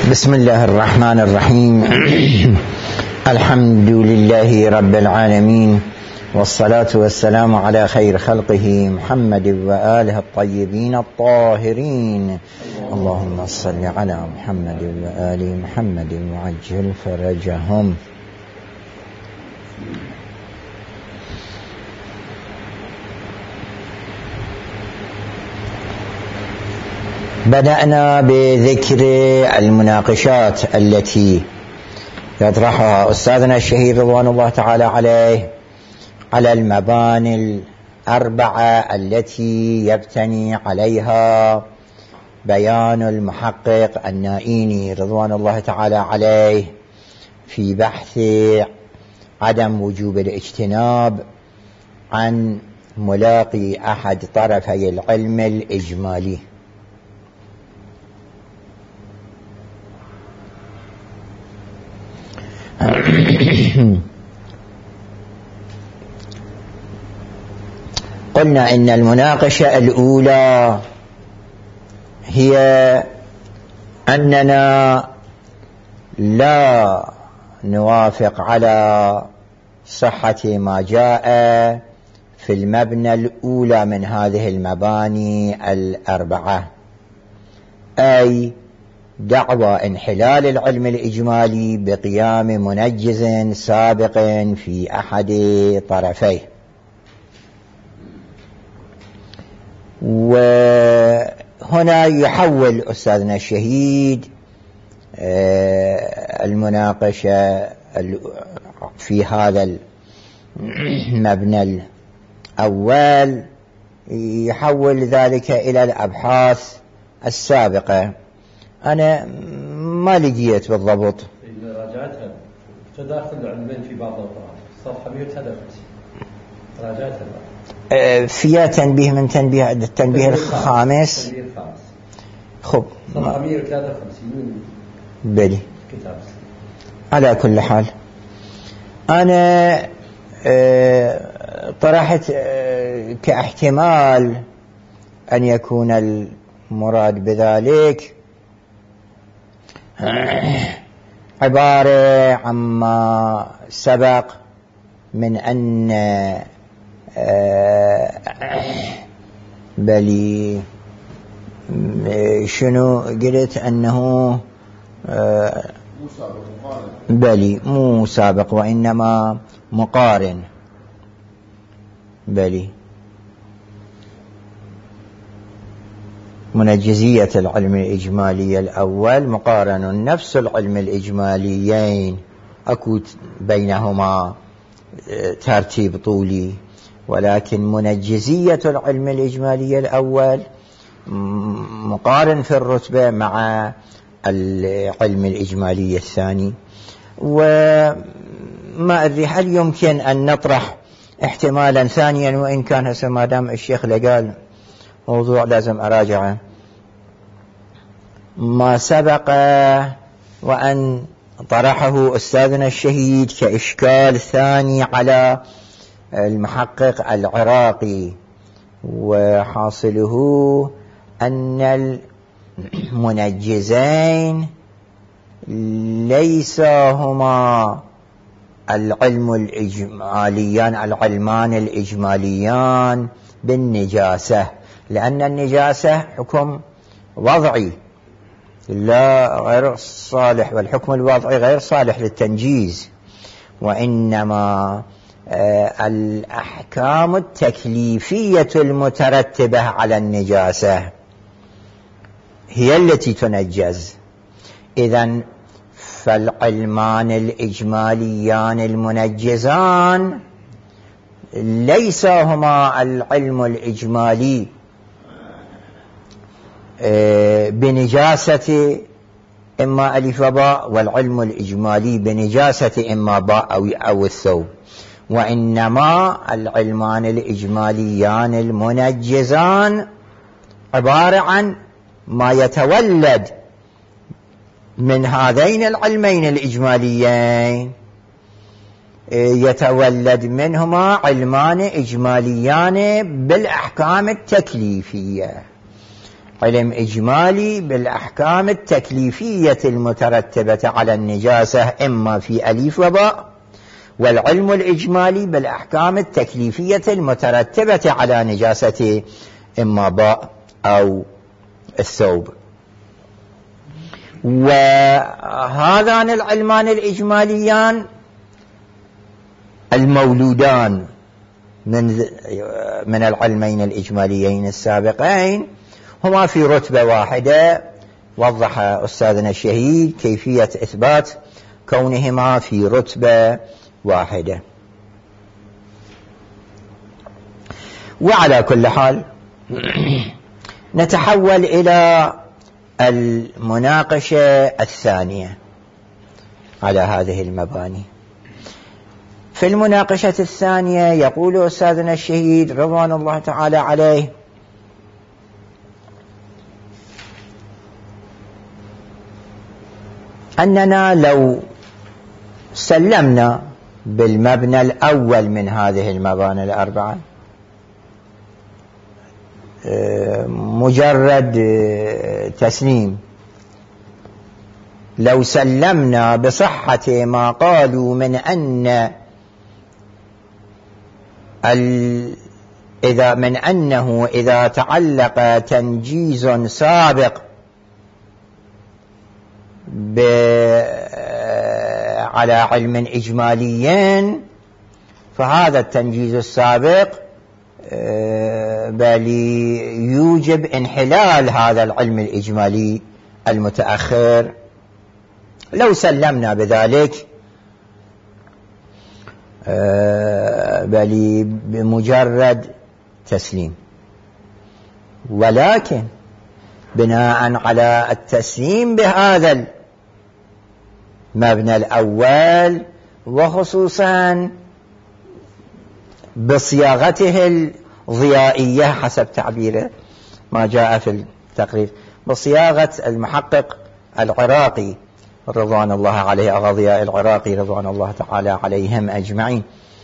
بسم الله الرحمن الرحيم. الحمد لله رب العالمين، والصلاة والسلام على خير خلقه محمد وآله الطيبين الطاهرين. اللهم صل على محمد وآل محمد وعجل فرجهم. بدأنا بذكر المناقشات التي يطرحها أستاذنا الشهيد رضوان الله تعالى عليه على المباني الأربعة التي يبتني عليها بيان المحقق النائيني رضوان الله تعالى عليه في بحث عدم وجوب الاجتناب عن ملاقي أحد طرفي العلم الإجمالي. قلنا إن المناقشة الأولى هي أننا لا نوافق على صحة ما جاء في المبنى الأولى من هذه المباني الأربعة، أي دعوى انحلال العلم الإجمالي بقيام منجز سابق في أحد طرفيه. وهنا يحول أستاذنا الشهيد المناقشة في هذا المبنى الأول، يحول ذلك إلى الأبحاث السابقة. أنا ما لقيت بالضبط راجعتها تداخل العلمين في بعض الأوقات صفحة 153 راجعتها فيها تنبيه من التنبيه الخامس. خب صفحة 153 بلي. كتاب. على كل حال أنا طرحت كاحتمال أن يكون المراد بذلك عبارة عما سبق من أن بلي شنو قلت أنه بلي مو سابق وإنما مقارن. بلي منجزية العلم الإجمالي الأول مقارن نفس العلم الإجماليين، أكو بينهما ترتيب طولي، ولكن منجزية العلم الإجمالي الأول مقارن في الرتبة مع العلم الإجمالي الثاني. وما أدري هل يمكن أن نطرح احتمالا ثانيا، وإن كان هسه ما دام الشيخ لقال موضوع لازم أراجعه ما سبق وأن طرحه أستاذنا الشهيد كإشكال ثاني على المحقق العراقي، وحاصله أن المنجزين ليس هما العلمان الإجماليان بالنجاسة، لأن النجاسة حكم وضعي لا غير صالح، والحكم الوضعي غير صالح للتنجيز، وإنما الأحكام التكليفية المترتبة على النجاسة هي التي تنجز. إذن فالعلمان الإجماليان المنجزان ليس هما العلم الإجمالي بنجاسة إما ألف وباء، والعلم الإجمالي بنجاسة إما باء أو الثوب، وإنما العلمان الإجماليان المنجزان عبارة عن ما يتولد من هذين العلمين الإجماليين، يتولد منهما علمان إجماليان بالأحكام التكليفية. علم إجمالي بالأحكام التكليفية المترتبة على النجاسة إما في أليف وباء، والعلم الإجمالي بالأحكام التكليفية المترتبة على نجاسة إما باء أو الثوب. وهذان العلمان الإجماليان المولودان من العلمين الإجماليين السابقين هما في رتبة واحدة. وضح أستاذنا الشهيد كيفية إثبات كونهما في رتبة واحدة. وعلى كل حال نتحول إلى المناقشة الثانية على هذه المباني. في المناقشة الثانية يقول أستاذنا الشهيد رضوان الله تعالى عليه: أننا لو سلمنا بالمبنى الأول من هذه المباني الأربعة، مجرد تسليم، لو سلمنا بصحة ما قالوا من أن أنه إذا تعلق تنجيز سابق على علم إجمالي، فهذا التنجيز السابق بل يوجب انحلال هذا العلم الإجمالي المتأخر. لو سلمنا بذلك بل بمجرد تسليم، ولكن بناء على التسليم بهذا المبنى الأول، وخصوصا بصياغته الضيائية حسب تعبيره ما جاء في التقرير، بصياغة المحقق العراقي رضوان الله عليه، أغا ضياء العراقي رضوان الله تعالى عليهم أجمعين،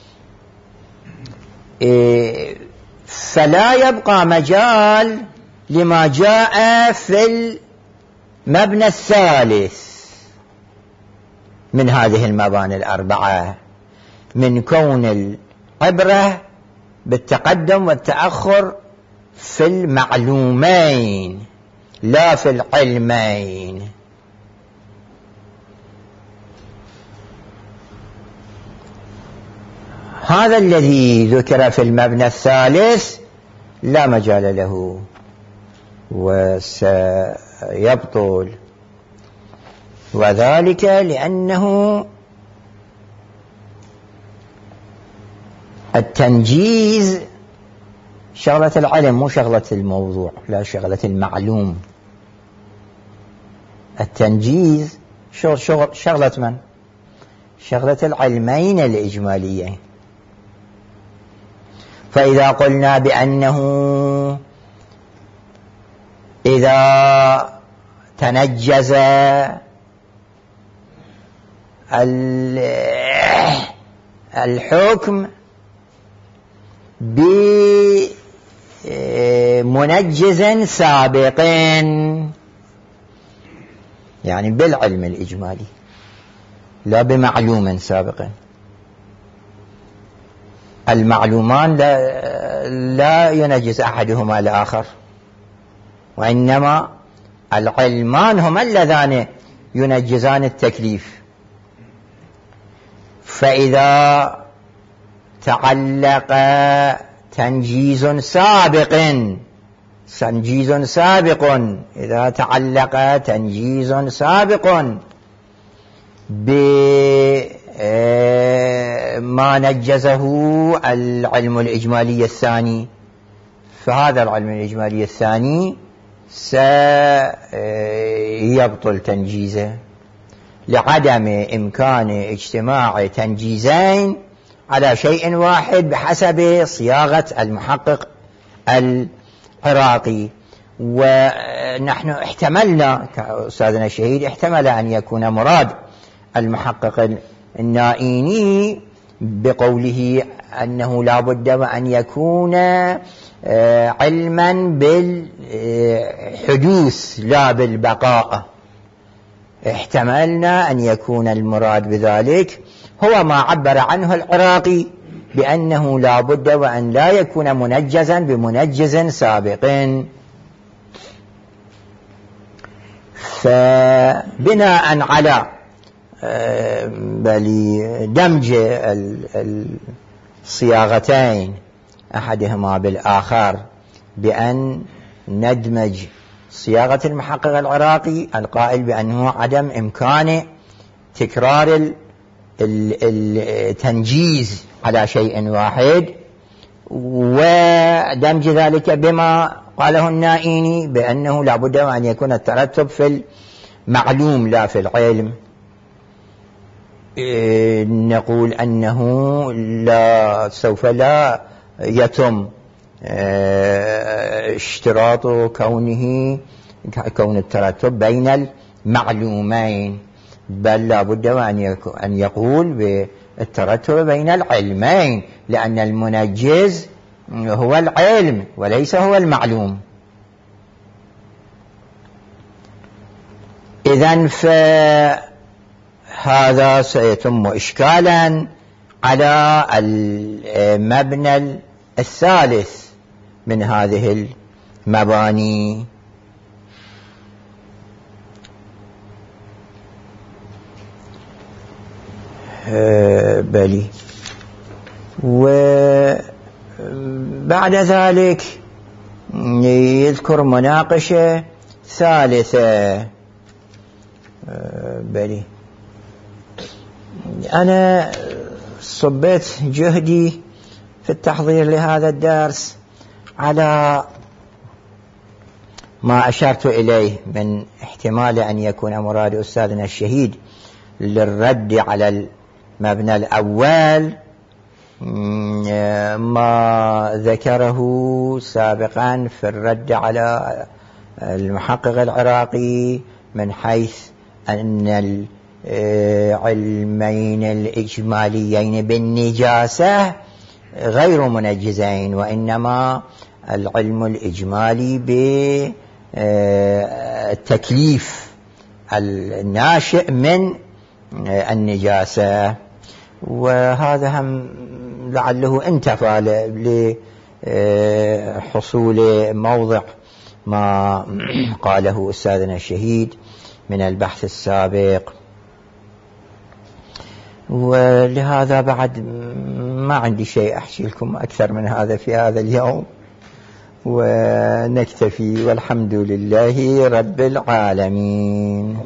فلا يبقى مجال لما جاء في المبنى الثالث من هذه المباني الأربعة، من كون العبرة بالتقدم والتأخر في المعلومين لا في العلمين. هذا الذي ذكر في المبنى الثالث لا مجال له وسيبطل، وذلك لأنه التنجيز شغلة العلم مو شغلة الموضوع، لا شغلة المعلوم. التنجيز شغلة من؟ شغلة العلمين الإجماليين. فإذا قلنا بأنه إذا تنجز الحكم بمنجز سابق، يعني بالعلم الإجمالي لا بمعلوم سابق، المعلومان لا ينجز أحدهما الآخر، وإنما العلمان هما اللذان ينجزان التكليف. فإذا تعلق تنجيز سابق، إذا تعلق تنجيز سابق بما نجزه العلم الإجمالي الثاني، فهذا العلم الإجمالي الثاني سيبطل تنجيزه لعدم إمكان اجتماع تنجيزين على شيء واحد بحسب صياغة المحقق العراقي. ونحن احتملنا كأستاذنا الشهيد احتمل أن يكون مراد المحقق النائيني بقوله أنه لا بد وأن يكون علما بالحدوث لا بالبقاء. احتملنا أن يكون المراد بذلك هو ما عبر عنه العراقي بأنه لا بد وأن لا يكون منجزا بمنجز سابق. فبناء على دمج الصياغتين أحدهما بالآخر بأن ندمج صياغة المحقق العراقي القائل بأنه عدم إمكان تكرار التنجيز على شيء واحد، ودمج ذلك بما قاله النائيني بأنه لا بد أن يكون الترتب في المعلوم لا في العلم. نقول أنه سوف لا يتم اشتراط كون الترتب بين المعلومين، بل لا بد أن يقول بالترتب بين العلمين، لأن المنجز هو العلم وليس هو المعلوم. إذن فهذا سيتم إشكالا على المبنى الثالث من هذه المباني. بلي. وبعد ذلك يذكر مناقشة ثالثة. بلي. أنا صبيت جهدي في التحضير لهذا الدرس على ما أشرت إليه من احتمال أن يكون مراد أستاذنا الشهيد للرد على المبنى الأول ما ذكره سابقا في الرد على المحقق العراقي من حيث أن العلمين الإجماليين بالنجاسة غير منجزين، وإنما العلم الإجمالي بالتكليف الناشئ من النجاسة. وهذا هم لعله انتفى لحصول موضع ما قاله أستاذنا الشهيد من البحث السابق. ولهذا بعد ما عندي شيء أحكي لكم أكثر من هذا في هذا اليوم، ونكتفي والحمد لله رب العالمين.